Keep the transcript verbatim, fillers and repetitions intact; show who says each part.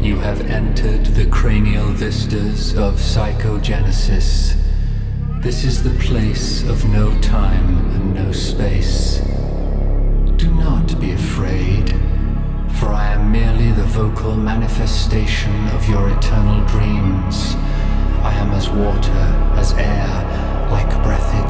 Speaker 1: You have entered the cranial vistas of psychogenesis. This is the place of no time and no space. Do not be afraid, for I am merely the vocal manifestation of your eternal dreams. I am as water, as air, like breath